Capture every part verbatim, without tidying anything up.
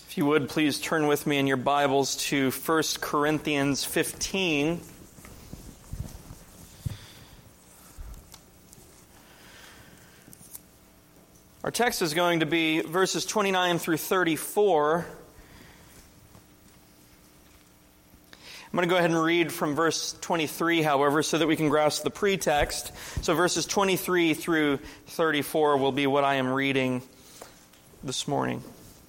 If you would, please turn with me in your Bibles to First Corinthians fifteen. Our text is going to be verses twenty-nine through thirty-four. I'm going to go ahead and read from verse twenty-three, however, so that we can grasp the pretext. So verses twenty-three through thirty-four will be what I am reading this morning.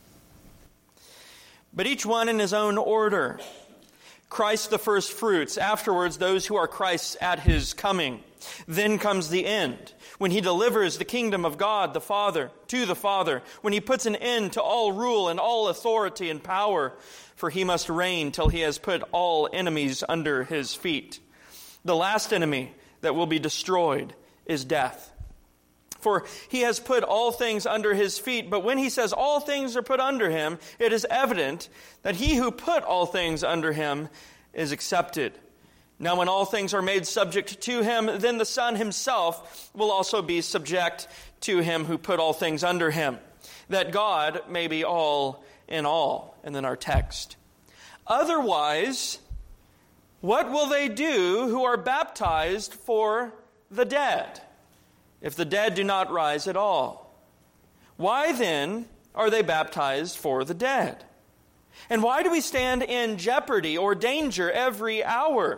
But each one in his own order. Christ the first fruits, afterwards those who are Christ's at his coming. Then comes the end, when he delivers the kingdom of God the Father to the Father, when he puts an end to all rule and all authority and power, for he must reign till he has put all enemies under his feet. The last enemy that will be destroyed is death. For he has put all things under his feet, but when he says all things are put under him, it is evident that he who put all things under him is accepted. Now when all things are made subject to him, then the Son himself will also be subject to him who put all things under him, that God may be all in all. And then our text. Otherwise, what will they do who are baptized for the dead, if the dead do not rise at all? Why then are they baptized for the dead? And why do we stand in jeopardy or danger every hour?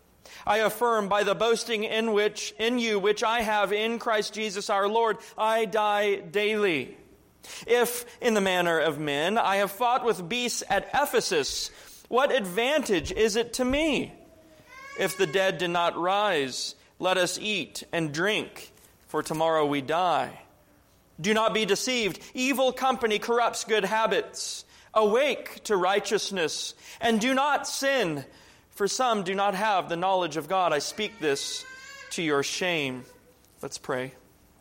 I affirm by the boasting in which in you which I have in Christ Jesus our Lord, I die daily. If in the manner of men I have fought with beasts at Ephesus, what advantage is it to me? If the dead did not rise, let us eat and drink, for tomorrow we die. Do not be deceived. Evil company corrupts good habits. Awake to righteousness, and do not sin, for some do not have the knowledge of God. I speak this to your shame. Let's pray.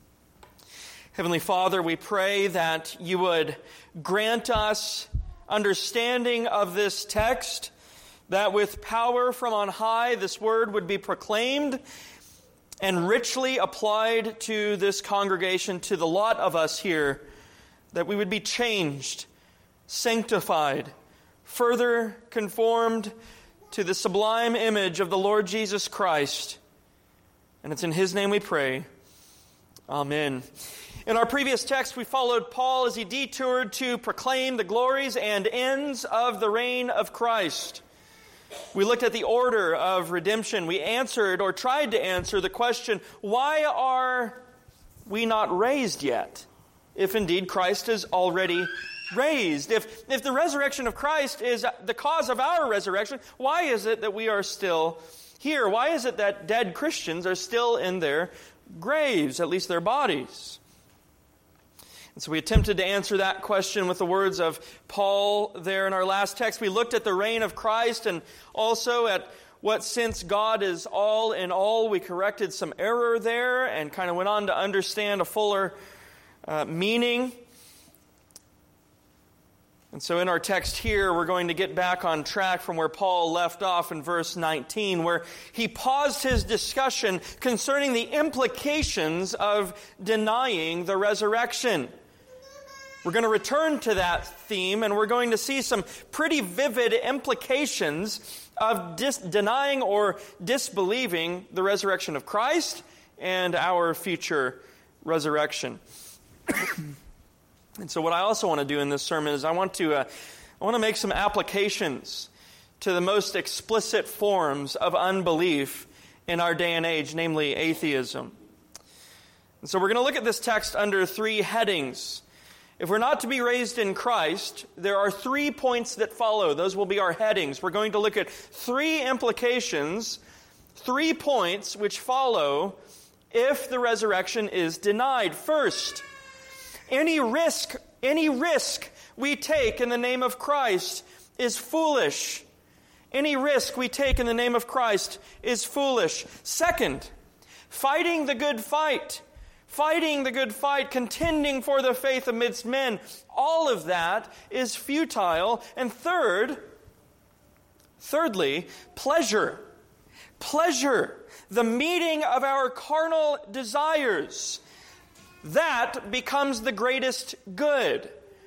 Heavenly Father, we pray that you would grant us understanding of this text, that with power from on high this word would be proclaimed and richly applied to this congregation, to the lot of us here, that we would be changed, sanctified, further conformed to the sublime image of the Lord Jesus Christ. And it's in his name we pray. Amen. In our previous text, we followed Paul as he detoured to proclaim the glories and ends of the reign of Christ. We looked at the order of redemption. We answered or tried to answer the question, why are we not raised yet? If indeed Christ is already raised. If, if the resurrection of Christ is the cause of our resurrection, why is it that we are still here? Why is it that dead Christians are still in their graves, at least their bodies? And so we attempted to answer that question with the words of Paul there in our last text. We looked at the reign of Christ and also at what, since God is all in all, we corrected some error there and kind of went on to understand a fuller uh, meaning. And so in our text here, we're going to get back on track from where Paul left off in verse nineteen, where he paused his discussion concerning the implications of denying the resurrection. We're going to return to that theme, and we're going to see some pretty vivid implications of dis- denying or disbelieving the resurrection of Christ and our future resurrection. And so what I also want to do in this sermon is I want to uh, I want to make some applications to the most explicit forms of unbelief in our day and age, namely atheism. And so we're going to look at this text under three headings. If we're not to be raised in Christ, there are three points that follow. Those will be our headings. We're going to look at three implications, three points which follow if the resurrection is denied. First, Any risk, any risk we take in the name of Christ is foolish. Any risk we take in the name of Christ is foolish. Second, fighting the good fight, fighting the good fight, contending for the faith amidst men, all of that is futile. And third, thirdly, pleasure. Pleasure, the meeting of our carnal desires, that becomes the greatest good.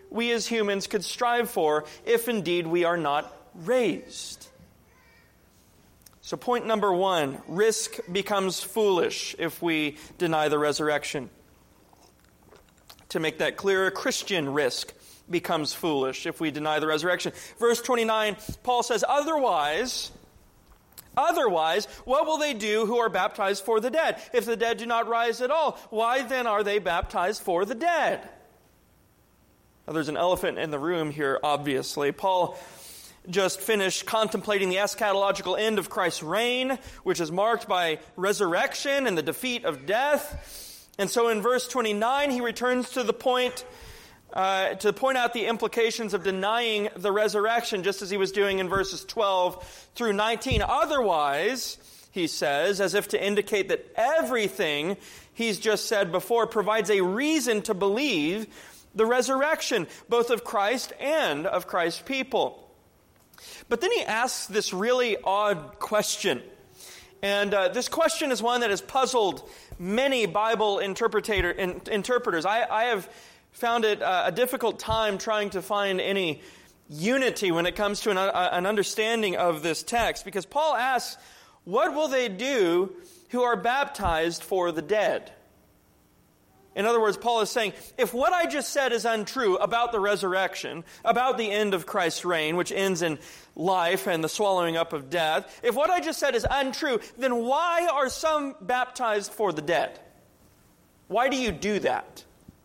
we as humans could strive for if indeed we are not raised. So point number one, risk becomes foolish if we deny the resurrection. To make that clearer, Christian risk becomes foolish if we deny the resurrection. Verse twenty-nine, Paul says, Otherwise, otherwise, what will they do who are baptized for the dead? If the dead do not rise at all, why then are they baptized for the dead? Now, there's an elephant in the room here, obviously. Paul just finished contemplating the eschatological end of Christ's reign, which is marked by resurrection and the defeat of death. And so in verse twenty-nine, he returns to the point, uh, to point out the implications of denying the resurrection, just as he was doing in verses twelve through nineteen. Otherwise, he says, as if to indicate that everything he's just said before provides a reason to believe the resurrection, both of Christ and of Christ's people. But then he asks this really odd question. And uh, this question is one that has puzzled many Bible interpreter, in, interpreters. I, I have found it uh, a difficult time trying to find any unity when it comes to an, uh, an understanding of this text. Because Paul asks, what will they do who are baptized for the dead? In other words, Paul is saying, if what I just said is untrue about the resurrection, about the end of Christ's reign, which ends in life and the swallowing up of death, if what I just said is untrue, then why are some baptized for the dead? Why do you do that?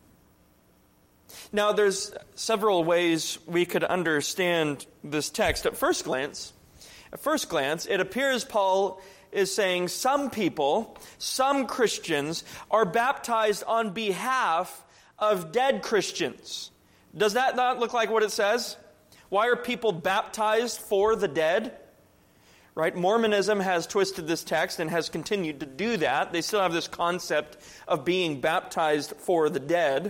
Now, there's several ways we could understand this text. At first glance, at first glance, it appears Paul is saying some people, some Christians, are baptized on behalf of dead Christians. Does that not look like what it says? Why are people baptized for the dead? Right? Mormonism has twisted this text and has continued to do that. They still have this concept of being baptized for the dead.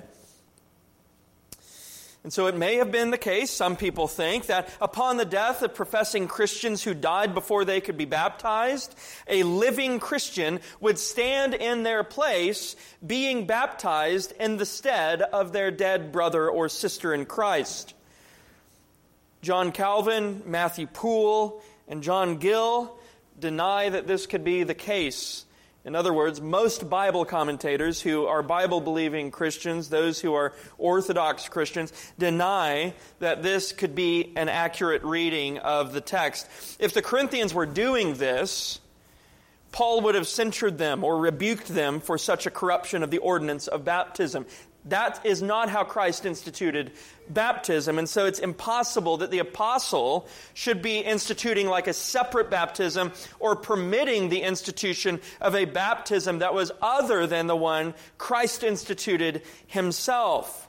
And so it may have been the case, some people think, that upon the death of professing Christians who died before they could be baptized, a living Christian would stand in their place, being baptized in the stead of their dead brother or sister in Christ. John Calvin, Matthew Poole, and John Gill deny that this could be the case. In other words, most Bible commentators who are Bible-believing Christians, those who are Orthodox Christians, deny that this could be an accurate reading of the text. If the Corinthians were doing this, Paul would have censured them or rebuked them for such a corruption of the ordinance of baptism. That is not how Christ instituted baptism, and so it's impossible that the apostle should be instituting like a separate baptism or permitting the institution of a baptism that was other than the one Christ instituted himself.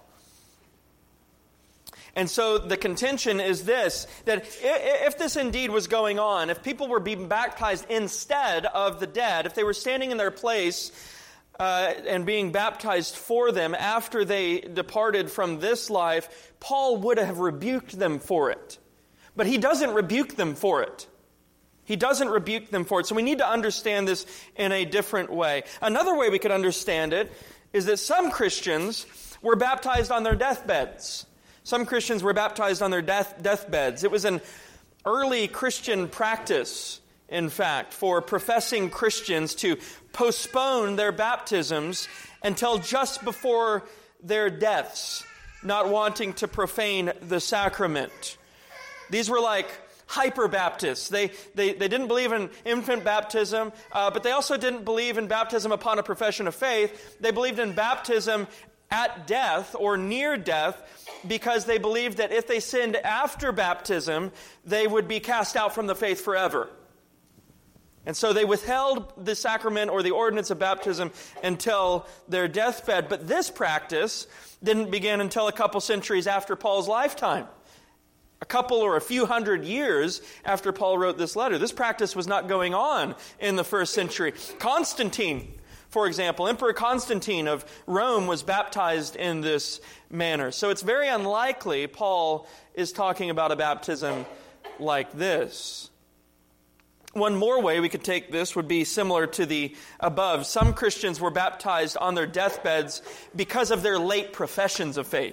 And so the contention is this, that if this indeed was going on, if people were being baptized instead of the dead, if they were standing in their place Uh, and being baptized for them after they departed from this life, Paul would have rebuked them for it. But he doesn't rebuke them for it. He doesn't rebuke them for it. So we need to understand this in a different way. Another way we could understand it is that some Christians were baptized on their deathbeds. Some Christians were baptized on their death deathbeds. It was an early Christian practice, in fact, for professing Christians to postpone their baptisms until just before their deaths, not wanting to profane the sacrament. These were like hyper-Baptists. They, they, they didn't believe in infant baptism, uh, but they also didn't believe in baptism upon a profession of faith. They believed in baptism at death or near death because they believed that if they sinned after baptism, they would be cast out from the faith forever. And so they withheld the sacrament or the ordinance of baptism until their deathbed. But this practice didn't begin until a couple centuries after Paul's lifetime. A couple or a few hundred years after Paul wrote this letter. This practice was not going on in the first century. Constantine, for example, Emperor Constantine of Rome was baptized in this manner. So it's very unlikely Paul is talking about a baptism like this. One more way we could take this would be similar to the above. Some Christians were baptized on their deathbeds because of their late professions of faith.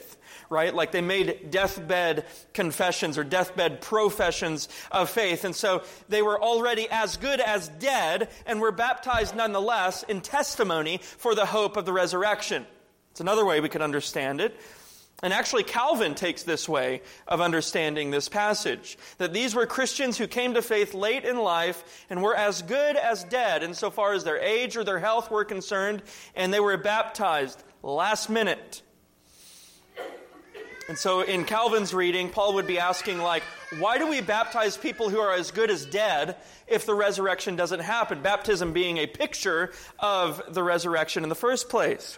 right? Like they made deathbed confessions or deathbed professions of faith. And so they were already as good as dead and were baptized nonetheless in testimony for the hope of the resurrection. It's another way we could understand it. And actually, Calvin takes this way of understanding this passage, that these were Christians who came to faith late in life and were as good as dead insofar as their age or their health were concerned, and they were baptized last minute. And so in Calvin's reading, Paul would be asking, like, why do we baptize people who are as good as dead if the resurrection doesn't happen? Baptism being a picture of the resurrection in the first place.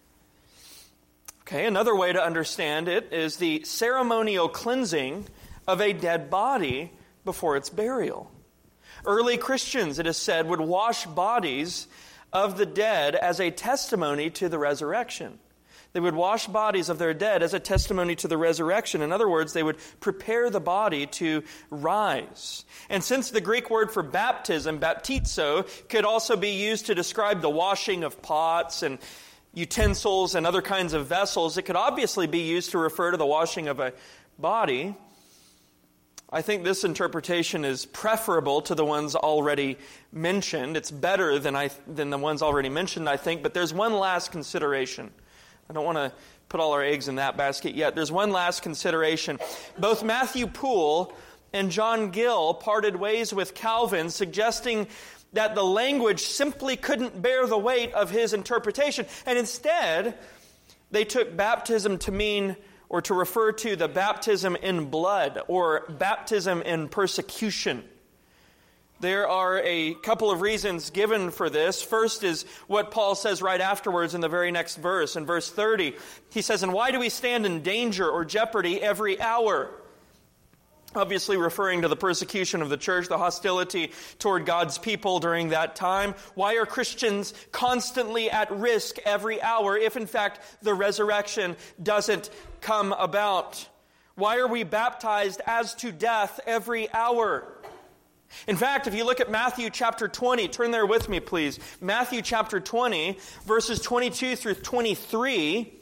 Okay, another way to understand it is the ceremonial cleansing of a dead body before its burial. Early Christians, it is said, would wash bodies of the dead as a testimony to the resurrection. They would wash bodies of their dead as a testimony to the resurrection. In other words, they would prepare the body to rise. And since the Greek word for baptism, baptizo, could also be used to describe the washing of pots and utensils and other kinds of vessels, it could obviously be used to refer to the washing of a body. I think this interpretation is preferable to the ones already mentioned. It's better than I than the ones already mentioned, I think, but there's one last consideration. I don't want to put all our eggs in that basket yet. There's one last consideration. Both Matthew Poole and John Gill parted ways with Calvin, suggesting that the language simply couldn't bear the weight of his interpretation. And instead, they took baptism to mean, or to refer to, the baptism in blood, or baptism in persecution. There are a couple of reasons given for this. First is what Paul says right afterwards in the very next verse. In verse thirty, he says, "And why do we stand in danger or jeopardy every hour?" Obviously referring to the persecution of the church, the hostility toward God's people during that time. Why are Christians constantly at risk every hour if, in fact, the resurrection doesn't come about? Why are we baptized as to death every hour? In fact, if you look at Matthew chapter twenty, turn there with me, please. Matthew chapter twenty, verses twenty-two through twenty-three.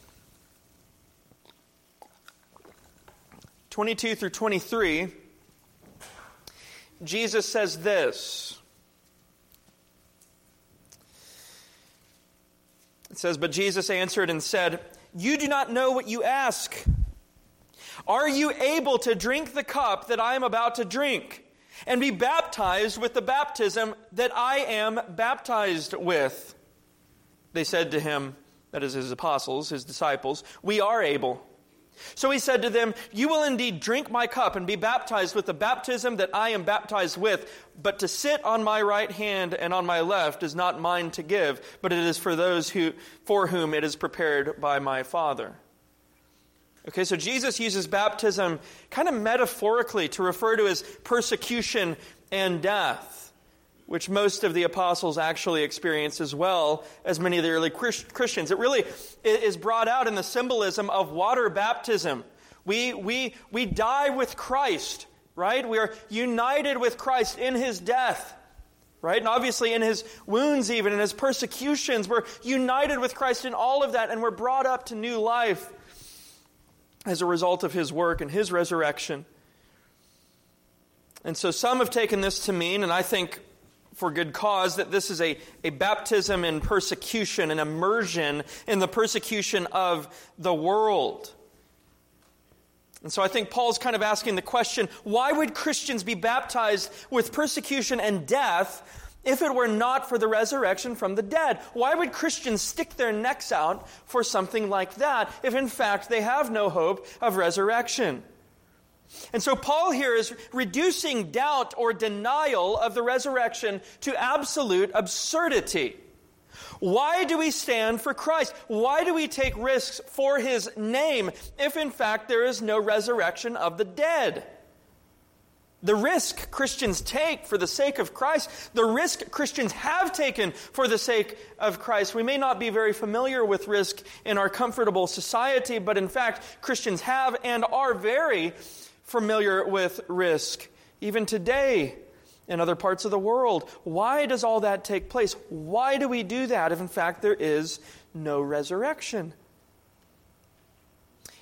twenty-two through twenty-three, Jesus says this. It says, "But Jesus answered and said, 'You do not know what you ask. Are you able to drink the cup that I am about to drink, and be baptized with the baptism that I am baptized with?' They said to him," that is his apostles, his disciples, "We are able." So he said to them, "You will indeed drink my cup and be baptized with the baptism that I am baptized with, but to sit on my right hand and on my left is not mine to give, but it is for those who for whom it is prepared by my Father." Okay, so Jesus uses baptism kind of metaphorically to refer to his persecution and death, which most of the apostles actually experienced as well as many of the early Christians. It really is brought out in the symbolism of water baptism. We, we, we die with Christ, right? We are united with Christ in his death, right? And obviously in his wounds even, in his persecutions, we're united with Christ in all of that, and we're brought up to new life as a result of his work and his resurrection. And so some have taken this to mean, and I think for good cause, that this is a, a baptism in persecution, an immersion in the persecution of the world. And so I think Paul's kind of asking the question, why would Christians be baptized with persecution and death if it were not for the resurrection from the dead? Why would Christians stick their necks out for something like that if in fact they have no hope of resurrection? And so Paul here is reducing doubt or denial of the resurrection to absolute absurdity. Why do we stand for Christ? Why do we take risks for his name if in fact there is no resurrection of the dead? The risk Christians take for the sake of Christ, the risk Christians have taken for the sake of Christ. We may not be very familiar with risk in our comfortable society, but in fact Christians have and are very familiar with risk, even today in other parts of the world. Why does all that take place? Why do we do that if in fact there is no resurrection?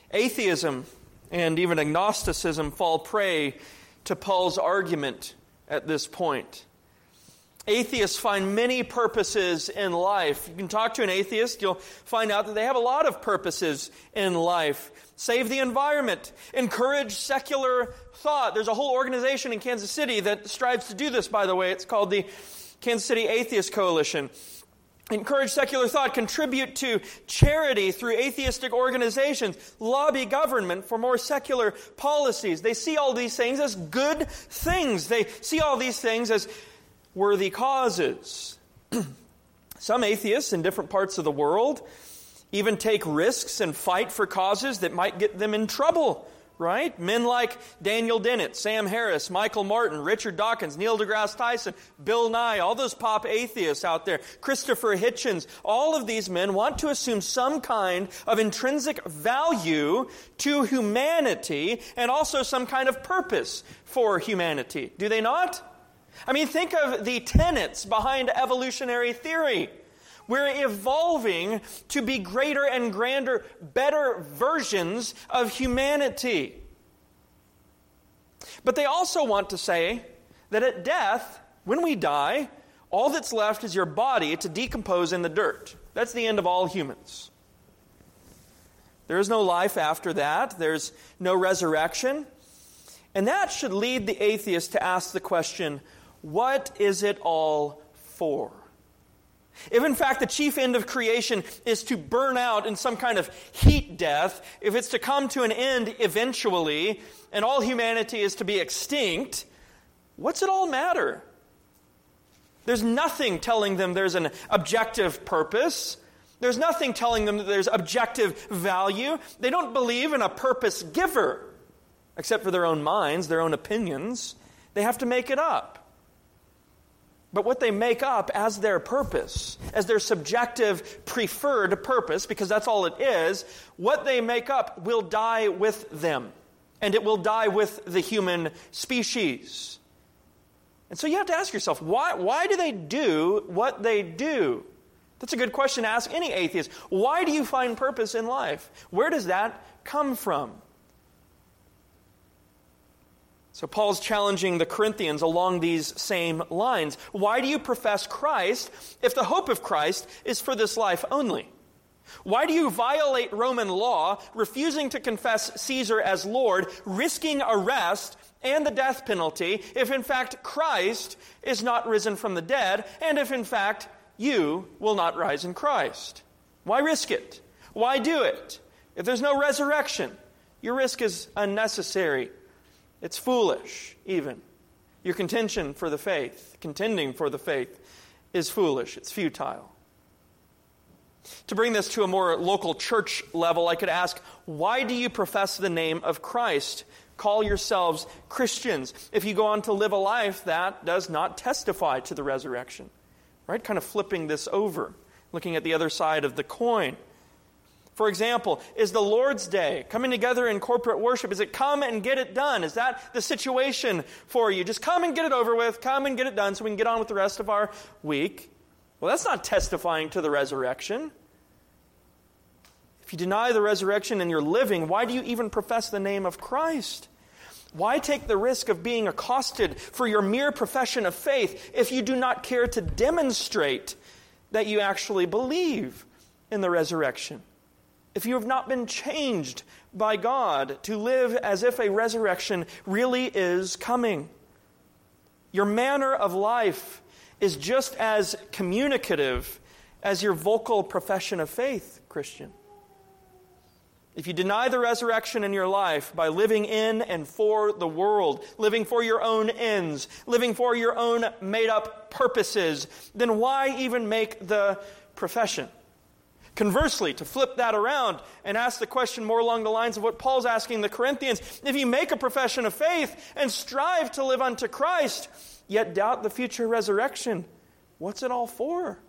Atheism and even agnosticism fall prey to Paul's argument at this point. Atheists find many purposes in life. You can talk to an atheist, you'll find out that they have a lot of purposes in life. Save the environment, encourage secular thought. There's a whole organization in Kansas City that strives to do this, by the way. It's called the Kansas City Atheist Coalition. Encourage secular thought, contribute to charity through atheistic organizations, lobby government for more secular policies. They see all these things as good things. They see all these things as worthy causes. Some atheists in different parts of the world even take risks and fight for causes that might get them in trouble, right? Men like Daniel Dennett, Sam Harris, Michael Martin, Richard Dawkins, Neil deGrasse Tyson, Bill Nye, all those pop atheists out there, Christopher Hitchens, all of these men want to assume some kind of intrinsic value to humanity and also some kind of purpose for humanity. Do they not? I mean, think of the tenets behind evolutionary theory. We're evolving to be greater and grander, better versions of humanity. But they also want to say that at death, when we die, all that's left is your body to decompose in the dirt. That's the end of all humans. There is no life after that. There's no resurrection. And that should lead the atheist to ask the question, what is it all for? If in fact the chief end of creation is to burn out in some kind of heat death, if it's to come to an end eventually, and all humanity is to be extinct, what's it all matter? There's nothing telling them there's an objective purpose. There's nothing telling them that there's objective value. They don't believe in a purpose giver, except for their own minds, their own opinions. They have to make it up. But what they make up as their purpose, as their subjective preferred purpose, because that's all it is, what they make up will die with them. And it will die with the human species. And so you have to ask yourself, why, why do they do what they do? That's a good question to ask any atheist. Why do you find purpose in life? Where does that come from? So Paul's challenging the Corinthians along these same lines. Why do you profess Christ if the hope of Christ is for this life only? Why do you violate Roman law, refusing to confess Caesar as Lord, risking arrest and the death penalty, if in fact Christ is not risen from the dead, and if in fact you will not rise in Christ? Why risk it? Why do it? If there's no resurrection, your risk is unnecessary. It's foolish, even. Your contention for the faith, contending for the faith, is foolish. It's futile. To bring this to a more local church level, I could ask, why do you profess the name of Christ? Call yourselves Christians if you go on to live a life that does not testify to the resurrection. Right? Kind of flipping this over, looking at the other side of the coin. For example, is the Lord's Day, coming together in corporate worship, is it come and get it done? Is that the situation for you? Just come and get it over with, come and get it done so we can get on with the rest of our week. Well, that's not testifying to the resurrection. If you deny the resurrection and you're living, why do you even profess the name of Christ? Why take the risk of being accosted for your mere profession of faith if you do not care to demonstrate that you actually believe in the resurrection? If you have not been changed by God to live as if a resurrection really is coming. Your manner of life is just as communicative as your vocal profession of faith, Christian. If you deny the resurrection in your life by living in and for the world, living for your own ends, living for your own made-up purposes, then why even make the profession? Conversely, to flip that around and ask the question more along the lines of what Paul's asking the Corinthians, if you make a profession of faith and strive to live unto Christ, yet doubt the future resurrection, what's it all for?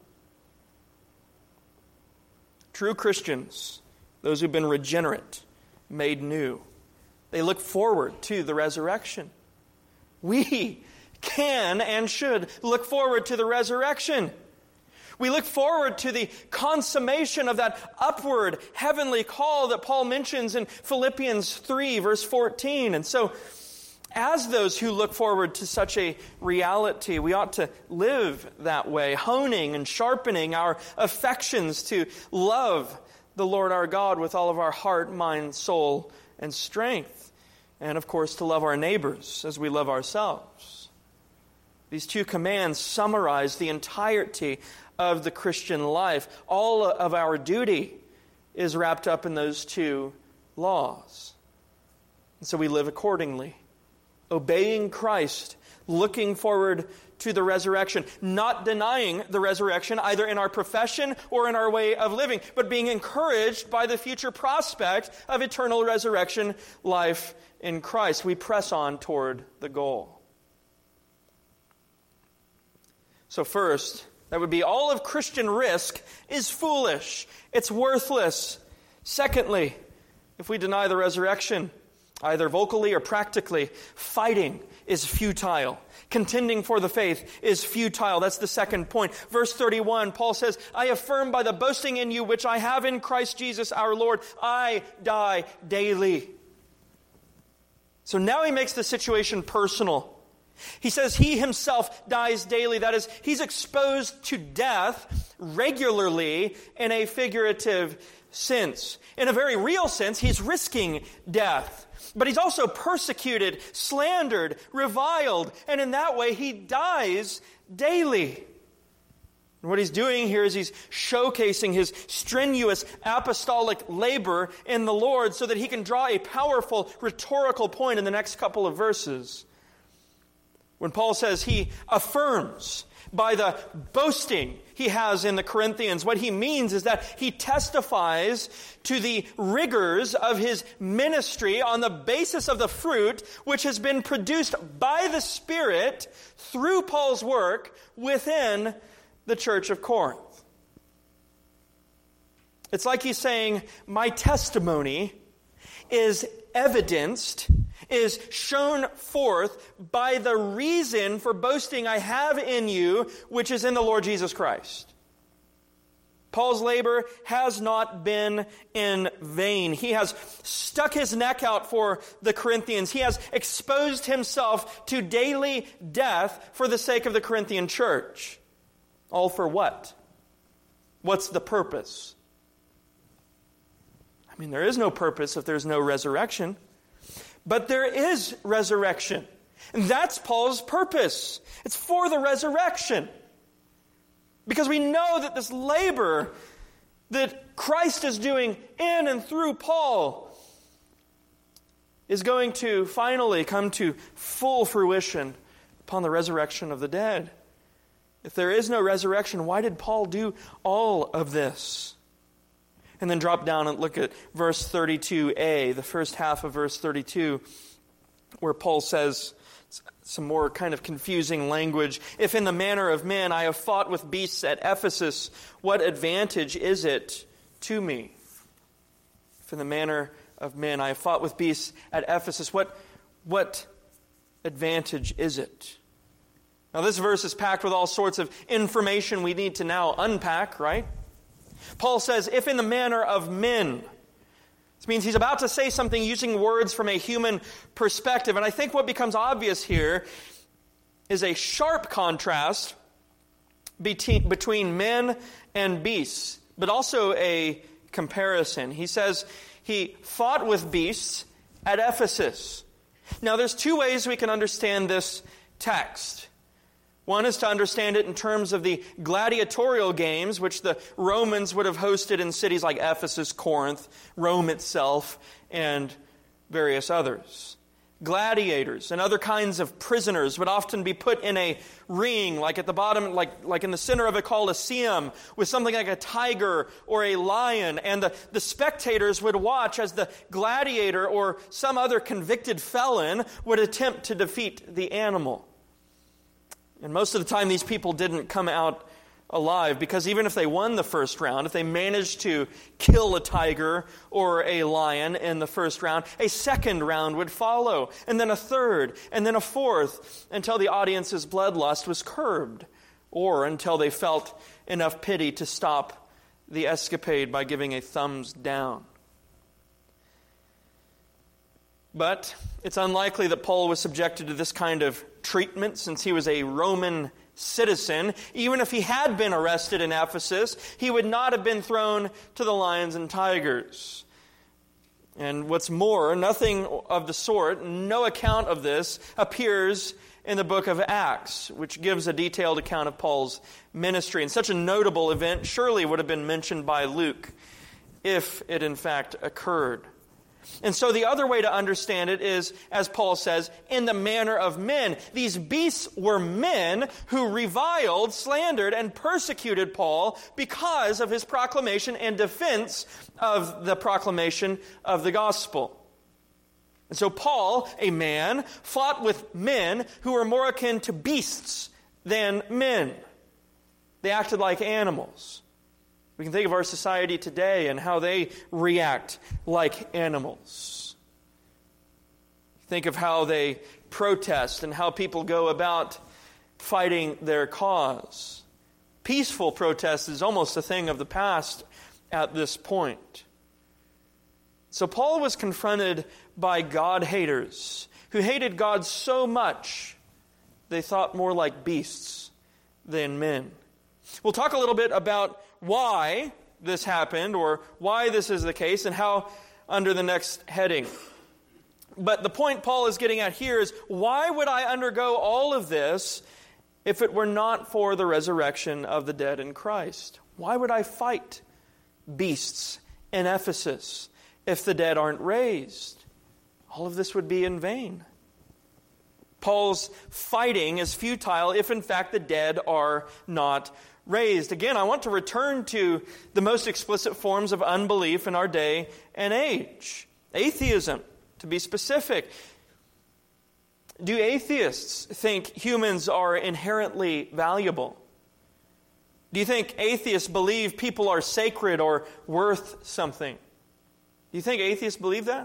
True Christians, those who've been regenerate, made new, they look forward to the resurrection. We can and should look forward to the resurrection. We look forward to the consummation of that upward heavenly call that Paul mentions in Philippians three, verse fourteen. And so, as those who look forward to such a reality, we ought to live that way, honing and sharpening our affections to love the Lord our God with all of our heart, mind, soul, and strength. And, of course, to love our neighbors as we love ourselves. These two commands summarize the entirety of the Christian life. All of our duty is wrapped up in those two laws. And so we live accordingly, obeying Christ, looking forward to the resurrection, not denying the resurrection either in our profession or in our way of living, but being encouraged by the future prospect of eternal resurrection life in Christ. We press on toward the goal. So first, that would be all of Christian risk is foolish. It's worthless. Secondly, if we deny the resurrection, either vocally or practically, fighting is futile. Contending for the faith is futile. That's the second point. Verse thirty-one, Paul says, I affirm by the boasting in you which I have in Christ Jesus our Lord, I die daily. So now he makes the situation personal. He says he himself dies daily. That is, he's exposed to death regularly in a figurative sense. In a very real sense, he's risking death. But he's also persecuted, slandered, reviled, and in that way he dies daily. And what he's doing here is he's showcasing his strenuous apostolic labor in the Lord so that he can draw a powerful rhetorical point in the next couple of verses. When Paul says he affirms by the boasting he has in the Corinthians, what he means is that he testifies to the rigors of his ministry on the basis of the fruit which has been produced by the Spirit through Paul's work within the church of Corinth. It's like he's saying, my testimony is evidenced, is shown forth by the reason for boasting I have in you, which is in the Lord Jesus Christ. Paul's labor has not been in vain. He has stuck his neck out for the Corinthians. He has exposed himself to daily death for the sake of the Corinthian church. All for what? What's the purpose? I mean, there is no purpose if there's no resurrection. But there is resurrection. And that's Paul's purpose. It's for the resurrection. Because we know that this labor that Christ is doing in and through Paul is going to finally come to full fruition upon the resurrection of the dead. If there is no resurrection, why did Paul do all of this? And then drop down and look at verse thirty-two a, the first half of verse thirty-two, where Paul says some more kind of confusing language. If in the manner of men I have fought with beasts at Ephesus, what advantage is it to me? If in the manner of men I have fought with beasts at Ephesus, what, what advantage is it? Now this verse is packed with all sorts of information we need to now unpack, right? Paul says, if in the manner of men. This means he's about to say something using words from a human perspective. And I think what becomes obvious here is a sharp contrast between, between men and beasts, but also a comparison. He says he fought with beasts at Ephesus. Now there's two ways we can understand this text. One is to understand it in terms of the gladiatorial games, which the Romans would have hosted in cities like Ephesus, Corinth, Rome itself, and various others. Gladiators and other kinds of prisoners would often be put in a ring, like at the bottom, like, like in the center of a coliseum, with something like a tiger or a lion. And the, the spectators would watch as the gladiator or some other convicted felon would attempt to defeat the animal. And most of the time, these people didn't come out alive, because even if they won the first round, if they managed to kill a tiger or a lion in the first round, a second round would follow, and then a third, and then a fourth, until the audience's bloodlust was curbed or until they felt enough pity to stop the escapade by giving a thumbs down. But it's unlikely that Paul was subjected to this kind of treatment since he was a Roman citizen. Even if he had been arrested in Ephesus, he would not have been thrown to the lions and tigers. And what's more, nothing of the sort, no account of this appears in the book of Acts, which gives a detailed account of Paul's ministry. And such a notable event surely would have been mentioned by Luke if it in fact occurred. And so the other way to understand it is, as Paul says, in the manner of men. These beasts were men who reviled, slandered, and persecuted Paul because of his proclamation and defense of the proclamation of the gospel. And so Paul, a man, fought with men who were more akin to beasts than men. They acted like animals. We can think of our society today and how they react like animals. Think of how they protest and how people go about fighting their cause. Peaceful protest is almost a thing of the past at this point. So Paul was confronted by God-haters who hated God so much they thought more like beasts than men. We'll talk a little bit about why this happened or why this is the case and how under the next heading. But the point Paul is getting at here is, why would I undergo all of this if it were not for the resurrection of the dead in Christ? Why would I fight beasts in Ephesus if the dead aren't raised? All of this would be in vain. Paul's fighting is futile if in fact the dead are not raised. Again, I want to return to the most explicit forms of unbelief in our day and age. Atheism, to be specific. Do atheists think humans are inherently valuable? Do you think atheists believe people are sacred or worth something? Do you think atheists believe that?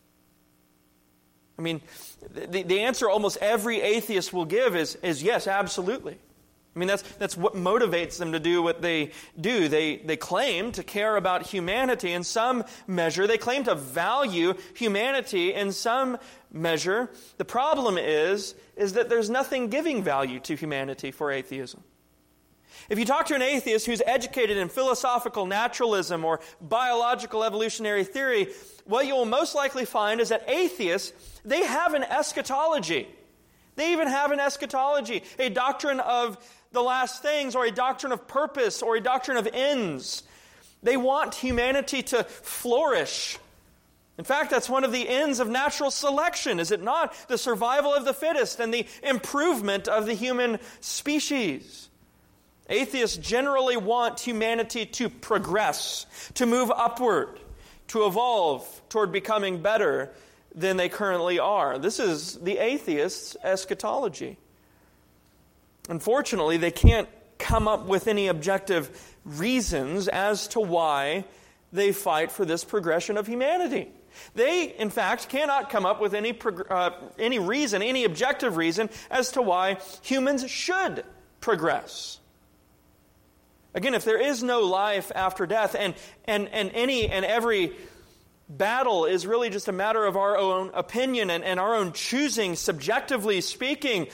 I mean, the, the answer almost every atheist will give is, is yes, absolutely. I mean, that's that's what motivates them to do what they do. They they claim to care about humanity in some measure. They claim to value humanity in some measure. The problem is, is that there's nothing giving value to humanity for atheism. If you talk to an atheist who's educated in philosophical naturalism or biological evolutionary theory, what you will most likely find is that atheists, they have an eschatology. They even have an eschatology, a doctrine of the last things, or a doctrine of purpose, or a doctrine of ends. They want humanity to flourish. In fact, that's one of the ends of natural selection, is it not? The survival of the fittest and the improvement of the human species. Atheists generally want humanity to progress, to move upward, to evolve toward becoming better than they currently are. This is the atheist's eschatology. Unfortunately, they can't come up with any objective reasons as to why they fight for this progression of humanity. They, in fact, cannot come up with any prog- uh, any reason, any objective reason as to why humans should progress. Again, if there is no life after death, and and, and any and every battle is really just a matter of our own opinion and, and our own choosing, subjectively speaking,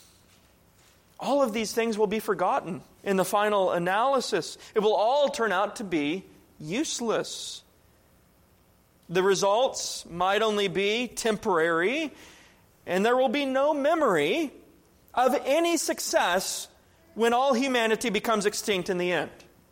all of these things will be forgotten in the final analysis. It will all turn out to be useless. The results might only be temporary, and there will be no memory of any success when all humanity becomes extinct in the end.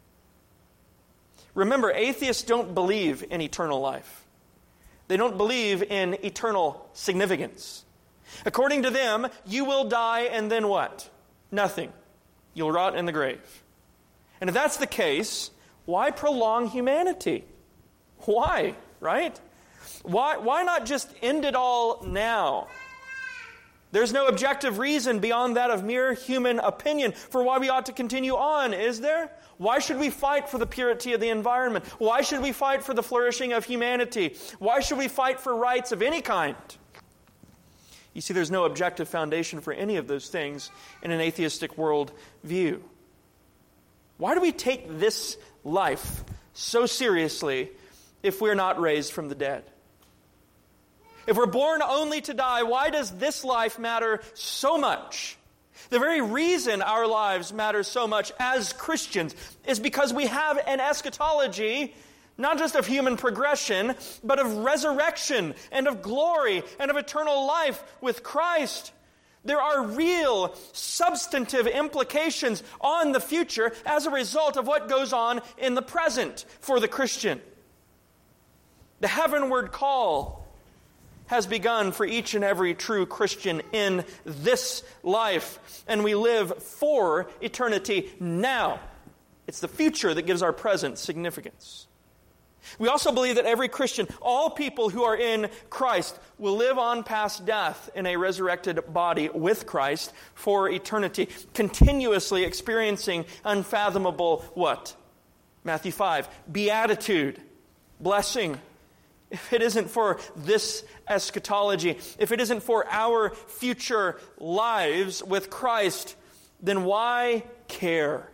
Remember, atheists don't believe in eternal life. They don't believe in eternal significance. According to them, you will die and then what? Nothing. You'll rot in the grave. And if that's the case, why prolong humanity? Why, right? Why, why not just end it all now? There's no objective reason beyond that of mere human opinion for why we ought to continue on, is there? Why should we fight for the purity of the environment? Why should we fight for the flourishing of humanity? Why should we fight for rights of any kind? You see, there's no objective foundation for any of those things in an atheistic world view. Why do we take this life so seriously if we're not raised from the dead? If we're born only to die, why does this life matter so much? The very reason our lives matter so much as Christians is because we have an eschatology, not just of human progression, but of resurrection and of glory and of eternal life with Christ. There are real, substantive implications on the future as a result of what goes on in the present for the Christian. The heavenward call has begun for each and every true Christian in this life, and we live for eternity now. It's the future that gives our present significance. We also believe that every Christian, all people who are in Christ, will live on past death in a resurrected body with Christ for eternity, continuously experiencing unfathomable what? Matthew five, beatitude, blessing. If it isn't for this eschatology, if it isn't for our future lives with Christ, then why care?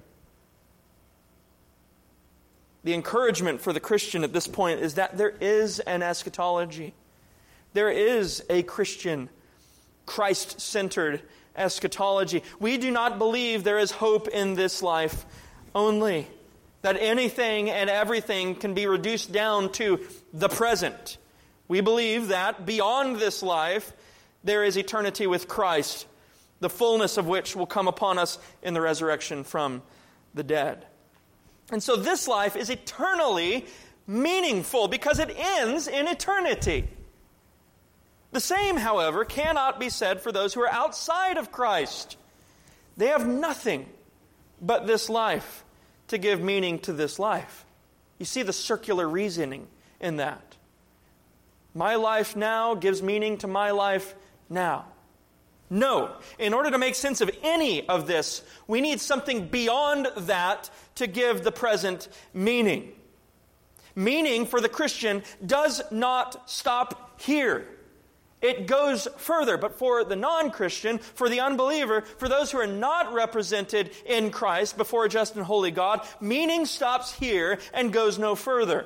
The encouragement for the Christian at this point is that there is an eschatology. There is a Christian, Christ-centered eschatology. We do not believe there is hope in this life only, that anything and everything can be reduced down to the present. We believe that beyond this life, there is eternity with Christ, the fullness of which will come upon us in the resurrection from the dead. And so this life is eternally meaningful because it ends in eternity. The same, however, cannot be said for those who are outside of Christ. They have nothing but this life to give meaning to this life. You see the circular reasoning in that. My life now gives meaning to my life now. No, in order to make sense of any of this, we need something beyond that to give the present meaning. Meaning for the Christian does not stop here. It goes further. But for the non-Christian, for the unbeliever, for those who are not represented in Christ before a just and holy God, meaning stops here and goes no further.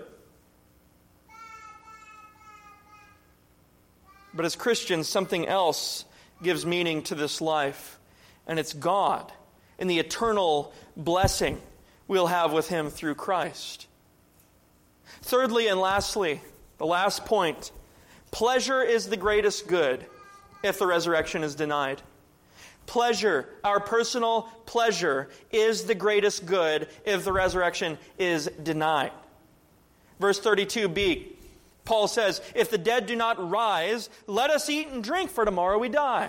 But as Christians, something else gives meaning to this life, and it's God and the eternal blessing we'll have with Him through Christ. Thirdly and lastly, the last point, pleasure is the greatest good if the resurrection is denied. Pleasure, our personal pleasure, is the greatest good if the resurrection is denied. Verse thirty-two b, Paul says, if the dead do not rise, let us eat and drink, for tomorrow we die.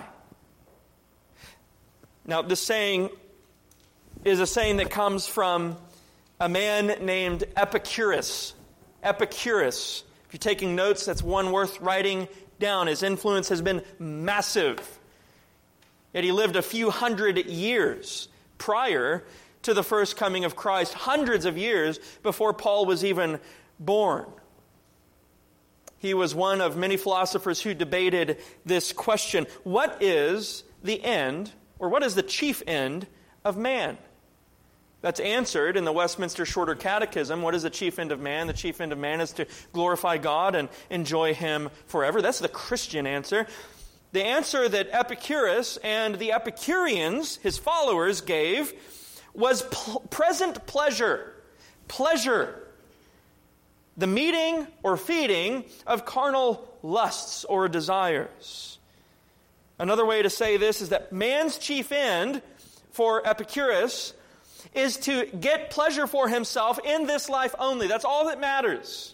Now, this saying is a saying that comes from a man named Epicurus. Epicurus. If you're taking notes, that's one worth writing down. His influence has been massive. Yet he lived a few hundred years prior to the first coming of Christ, hundreds of years before Paul was even born. He was one of many philosophers who debated this question. What is the end, or what is the chief end of man? That's answered in the Westminster Shorter Catechism. What is the chief end of man? The chief end of man is to glorify God and enjoy Him forever. That's the Christian answer. The answer that Epicurus and the Epicureans, his followers, gave was pl- present pleasure. Pleasure. The meeting or feeding of carnal lusts or desires. Another way to say this is that man's chief end for Epicurus is to get pleasure for himself in this life only. That's all that matters.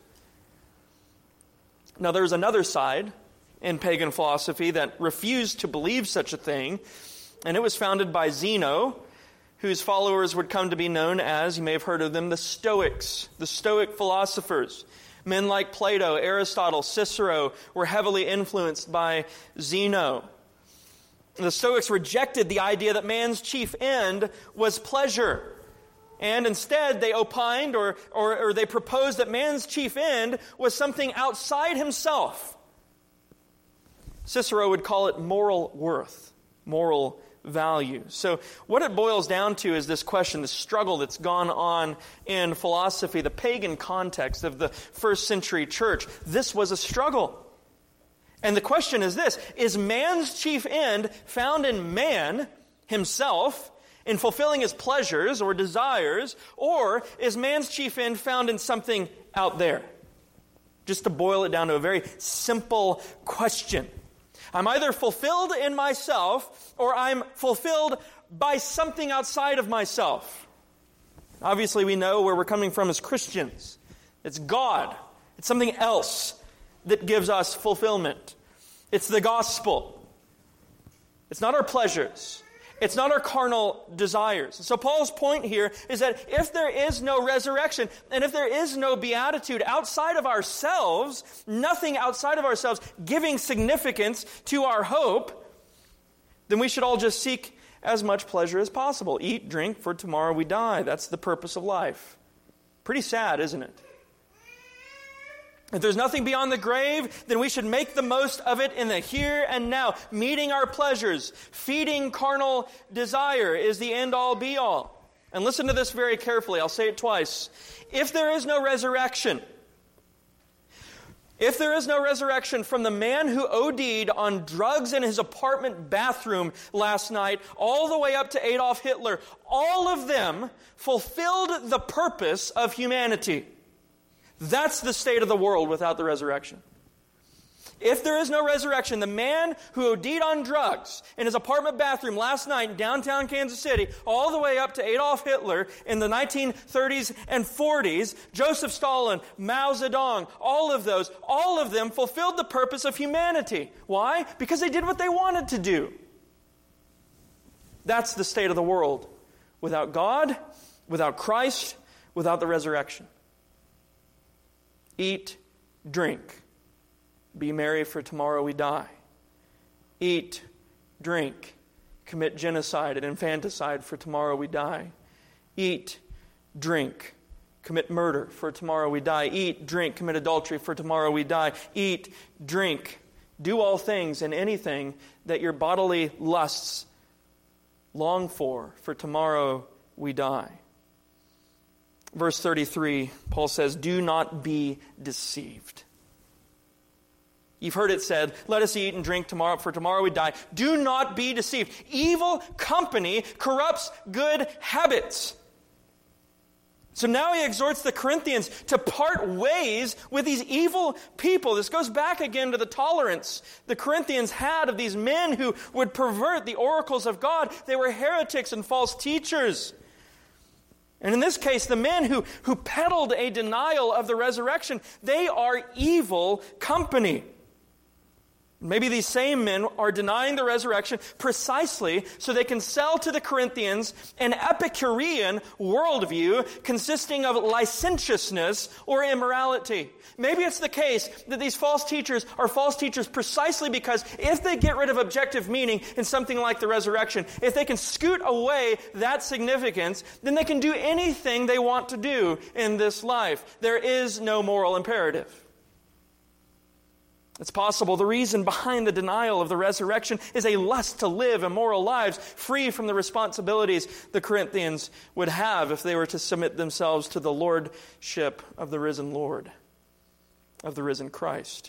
Now there's another side in pagan philosophy that refused to believe such a thing, and it was founded by Zeno, whose followers would come to be known as, you may have heard of them, the Stoics, the Stoic philosophers. Men like Plato, Aristotle, Cicero were heavily influenced by Zeno. The Stoics rejected the idea that man's chief end was pleasure. And instead they opined or, or, or they proposed that man's chief end was something outside himself. Cicero would call it moral worth, moral value. So what it boils down to is this question, this struggle that's gone on in philosophy, the pagan context of the first century church. This was a struggle. And the question is this: is man's chief end found in man himself, in fulfilling his pleasures or desires, or is man's chief end found in something out there? Just to boil it down to a very simple question. I'm either fulfilled in myself or I'm fulfilled by something outside of myself. Obviously, we know where we're coming from as Christians. It's God. It's something else that gives us fulfillment. It's the gospel. It's not our pleasures. It's not our carnal desires. So Paul's point here is that if there is no resurrection, and if there is no beatitude outside of ourselves, nothing outside of ourselves giving significance to our hope, then we should all just seek as much pleasure as possible. Eat, drink, for tomorrow we die. That's the purpose of life. Pretty sad, isn't it? If there's nothing beyond the grave, then we should make the most of it in the here and now. Meeting our pleasures, feeding carnal desire is the end-all, be-all. And listen to this very carefully. I'll say it twice. If there is no resurrection, if there is no resurrection from the man who OD'd on drugs in his apartment bathroom last night, all the way up to Adolf Hitler, all of them fulfilled the purpose of humanity. That's the state of the world without the resurrection. If there is no resurrection, the man who OD'd on drugs in his apartment bathroom last night in downtown Kansas City, all the way up to Adolf Hitler in the nineteen thirties and forties, Joseph Stalin, Mao Zedong, all of those, all of them fulfilled the purpose of humanity. Why? Because they did what they wanted to do. That's the state of the world without God, without Christ, without the resurrection. Eat, drink, be merry, for tomorrow we die. Eat, drink, commit genocide and infanticide, for tomorrow we die. Eat, drink, commit murder, for tomorrow we die. Eat, drink, commit adultery, for tomorrow we die. Eat, drink, do all things and anything that your bodily lusts long for, for tomorrow we die. Verse thirty-three, Paul says, do not be deceived. You've heard it said, let us eat and drink tomorrow, for tomorrow we die. Do not be deceived. Evil company corrupts good habits. So now he exhorts the Corinthians to part ways with these evil people. This goes back again to the tolerance the Corinthians had of these men who would pervert the oracles of God. They were heretics and false teachers. And in this case, the men who, who peddled a denial of the resurrection, they are evil company. Maybe these same men are denying the resurrection precisely so they can sell to the Corinthians an Epicurean worldview consisting of licentiousness or immorality. Maybe it's the case that these false teachers are false teachers precisely because if they get rid of objective meaning in something like the resurrection, if they can scoot away that significance, then they can do anything they want to do in this life. There is no moral imperative. It's possible the reason behind the denial of the resurrection is a lust to live immoral lives, free from the responsibilities the Corinthians would have if they were to submit themselves to the lordship of the risen Lord, of the risen Christ.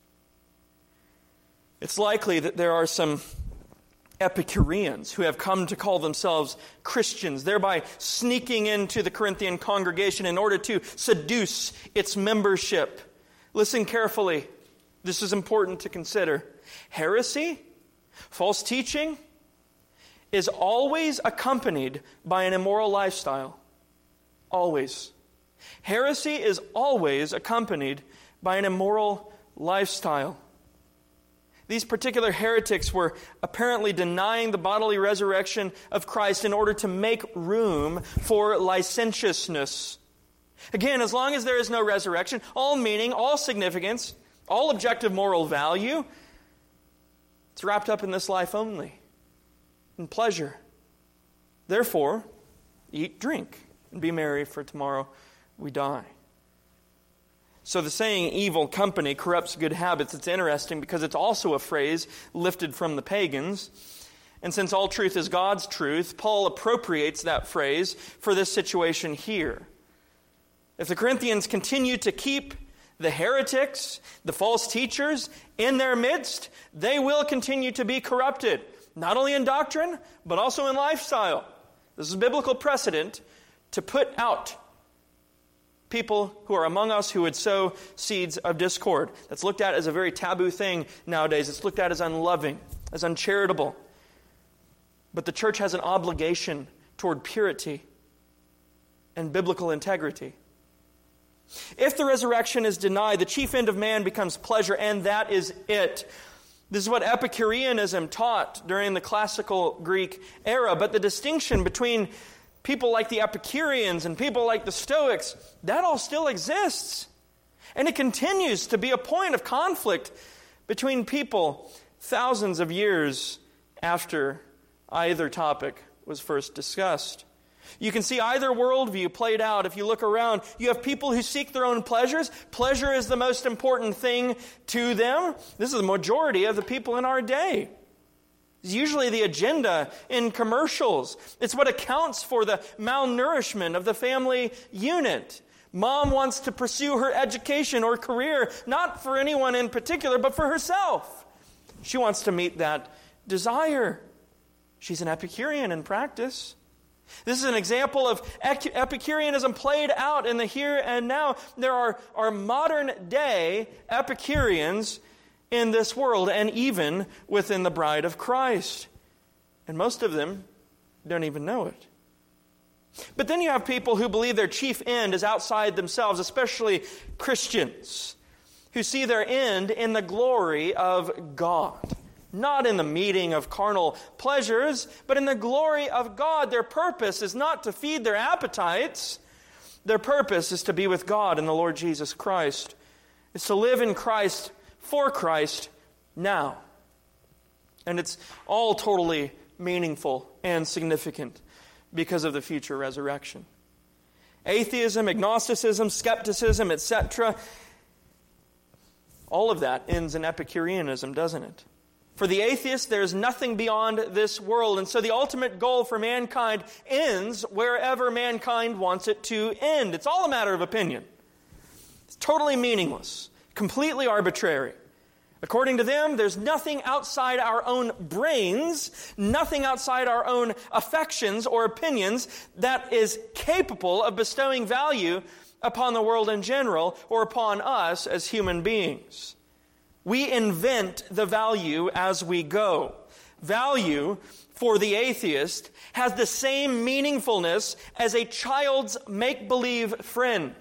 It's likely that there are some Epicureans who have come to call themselves Christians, thereby sneaking into the Corinthian congregation in order to seduce its membership. Listen carefully. This is important to consider. Heresy, false teaching, is always accompanied by an immoral lifestyle. Always. Heresy is always accompanied by an immoral lifestyle. These particular heretics were apparently denying the bodily resurrection of Christ in order to make room for licentiousness. Again, as long as there is no resurrection, all meaning, all significance, all objective moral value, it's wrapped up in this life only, in pleasure. Therefore, eat, drink, and be merry, for tomorrow we die. So the saying, evil company corrupts good habits, it's interesting because it's also a phrase lifted from the pagans. And since all truth is God's truth, Paul appropriates that phrase for this situation here. If the Corinthians continue to keep the heretics, the false teachers in their midst, they will continue to be corrupted, not only in doctrine, but also in lifestyle. This is biblical precedent to put out people who are among us who would sow seeds of discord. That's looked at as a very taboo thing nowadays. It's looked at as unloving, as uncharitable. But the church has an obligation toward purity and biblical integrity. If the resurrection is denied, the chief end of man becomes pleasure, and that is it. This is what Epicureanism taught during the classical Greek era. But the distinction between people like the Epicureans and people like the Stoics, that all still exists. And it continues to be a point of conflict between people thousands of years after either topic was first discussed. You can see either worldview played out if you look around. You have people who seek their own pleasures. Pleasure is the most important thing to them. This is the majority of the people in our day. It's usually the agenda in commercials. It's what accounts for the malnourishment of the family unit. Mom wants to pursue her education or career, not for anyone in particular, but for herself. She wants to meet that desire. She's an Epicurean in practice. This is an example of Epicureanism played out in the here and now. There are, are modern day Epicureans in this world and even within the bride of Christ. And most of them don't even know it. But then you have people who believe their chief end is outside themselves, especially Christians, who see their end in the glory of God. Not in the meeting of carnal pleasures, but in the glory of God. Their purpose is not to feed their appetites. Their purpose is to be with God in the Lord Jesus Christ. It's to live in Christ, for Christ, now. And it's all totally meaningful and significant because of the future resurrection. Atheism, agnosticism, skepticism, et cetera, all of that ends in Epicureanism, doesn't it? For the atheist, there is nothing beyond this world. And so the ultimate goal for mankind ends wherever mankind wants it to end. It's all a matter of opinion. It's totally meaningless, completely arbitrary. According to them, there's nothing outside our own brains, nothing outside our own affections or opinions that is capable of bestowing value upon the world in general or upon us as human beings. We invent the value as we go. Value for the atheist has the same meaningfulness as a child's make-believe friend.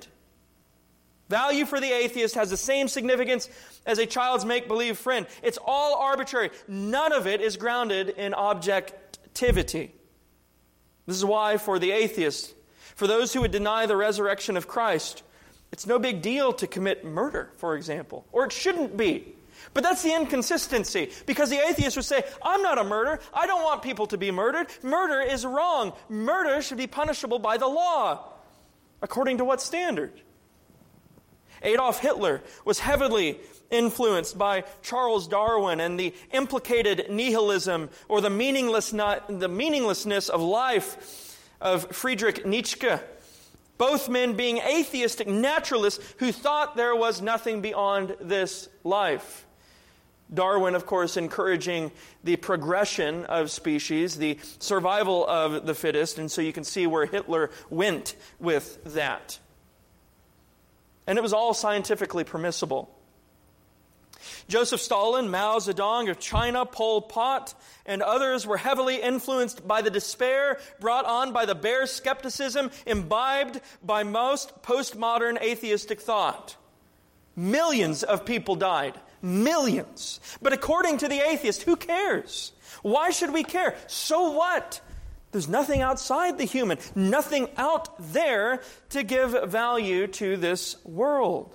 Value for the atheist has the same significance as a child's make-believe friend. It's all arbitrary. None of it is grounded in objectivity. This is why for the atheist, for those who would deny the resurrection of Christ, it's no big deal to commit murder, for example, or it shouldn't be. But that's the inconsistency, because the atheist would say, I'm not a murderer. I don't want people to be murdered. Murder is wrong. Murder should be punishable by the law. According to what standard? Adolf Hitler was heavily influenced by Charles Darwin and the implicated nihilism or the meaningless not, the meaninglessness of life of Friedrich Nietzsche. Both men being atheistic naturalists who thought there was nothing beyond this life. Darwin, of course, encouraging the progression of species, the survival of the fittest, and so you can see where Hitler went with that. And it was all scientifically permissible. Joseph Stalin, Mao Zedong of China, Pol Pot, and others were heavily influenced by the despair brought on by the bare skepticism imbibed by most postmodern atheistic thought. Millions of people died. Millions. But according to the atheist, who cares? Why should we care? So what? There's nothing outside the human, nothing out there to give value to this world.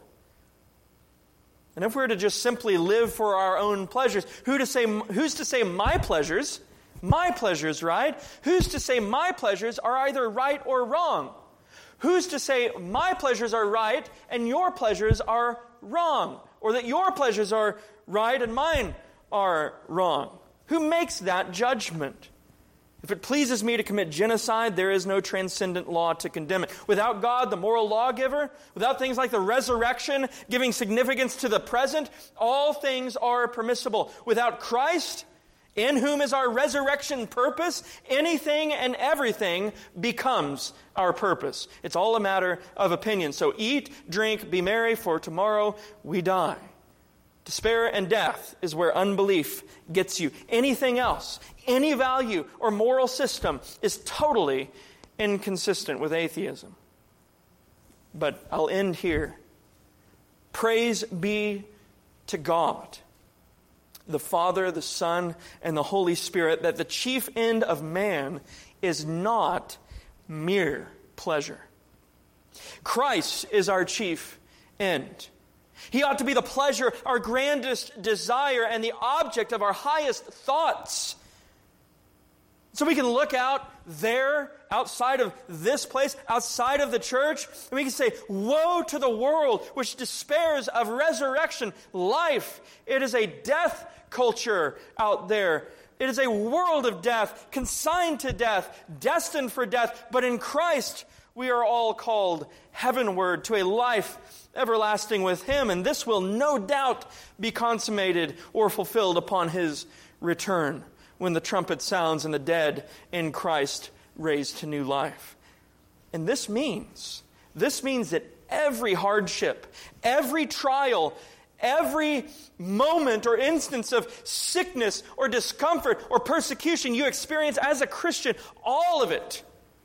And if we were to just simply live for our own pleasures, who to say, who's to say my pleasures, my pleasures, right? Who's to say my pleasures are either right or wrong? who's to say my pleasures are right and your pleasures are wrong? Or that your pleasures are right and mine are wrong? Who makes that judgment? If it pleases me to commit genocide, there is no transcendent law to condemn it. Without God, the moral lawgiver, without things like the resurrection giving significance to the present, all things are permissible. Without Christ, in whom is our resurrection purpose, anything and everything becomes our purpose. It's all a matter of opinion. So eat, drink, be merry, for tomorrow we die. Despair and death is where unbelief gets you. Anything else, any value or moral system is totally inconsistent with atheism. But I'll end here. Praise be to God, the Father, the Son, and the Holy Spirit, that the chief end of man is not mere pleasure. Christ is our chief end. He ought to be the pleasure, our grandest desire, and the object of our highest thoughts. So we can look out there, outside of this place, outside of the church, and we can say, woe to the world which despairs of resurrection life. It is a death culture out there. It is a world of death, consigned to death, destined for death. But in Christ, we are all called heavenward to a life everlasting with Him. And this will no doubt be consummated or fulfilled upon His return, when the trumpet sounds and the dead in Christ raised to new life. And this means, this means that every hardship, every trial, every moment or instance of sickness or discomfort or persecution you experience as a Christian, all of it,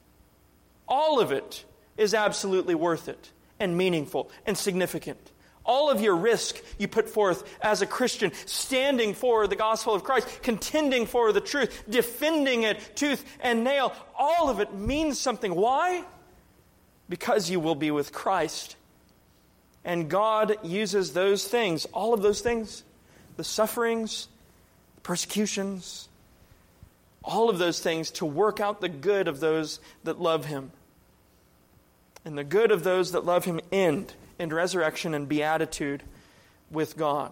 all of it is absolutely worth it and meaningful and significant. All of your risk you put forth as a Christian, standing for the gospel of Christ, contending for the truth, defending it tooth and nail, all of it means something. Why? Because you will be with Christ. And God uses those things, all of those things, the sufferings, the persecutions, all of those things to work out the good of those that love Him. And the good of those that love Him end in resurrection and beatitude with God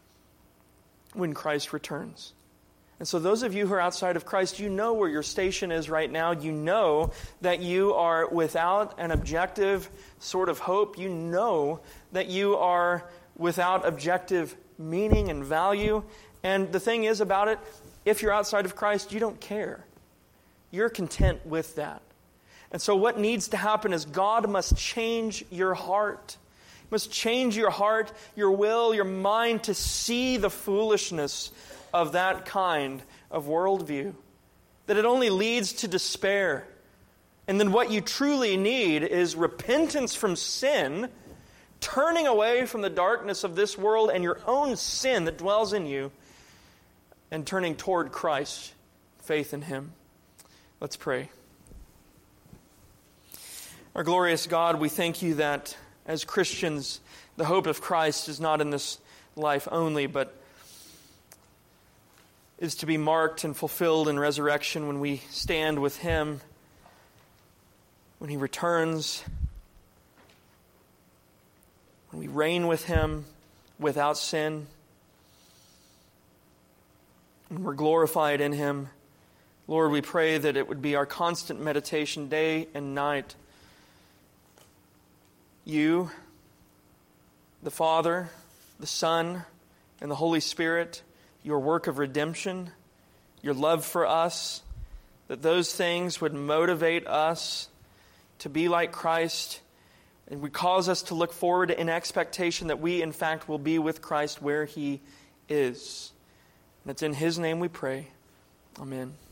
when Christ returns. And so those of you who are outside of Christ, you know where your station is right now. You know that you are without an objective sort of hope. You know that you are without objective meaning and value. And the thing is about it, if you're outside of Christ, you don't care. You're content with that. And so what needs to happen is God must change your heart. He must change your heart, your will, your mind to see the foolishness of that kind of worldview. That it only leads to despair. And then what you truly need is repentance from sin, turning away from the darkness of this world and your own sin that dwells in you, and turning toward Christ, faith in Him. Let's pray. Our glorious God, we thank You that as Christians, the hope of Christ is not in this life only, but is to be marked and fulfilled in resurrection when we stand with Him, when He returns, when we reign with Him without sin, when we're glorified in Him. Lord, we pray that it would be our constant meditation day and night. You, the Father, the Son, and the Holy Spirit, Your work of redemption, Your love for us, that those things would motivate us to be like Christ and would cause us to look forward in expectation that we, in fact, will be with Christ where He is. And it's in His name we pray. Amen.